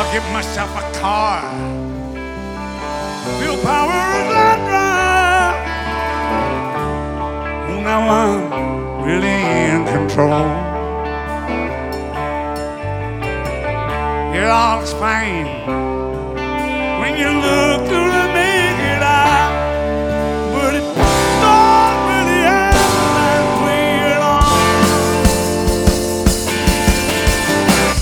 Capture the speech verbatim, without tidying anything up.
Get myself a car. Willpower is that drive. Oh, now I'm really in control. It all explains when you look through the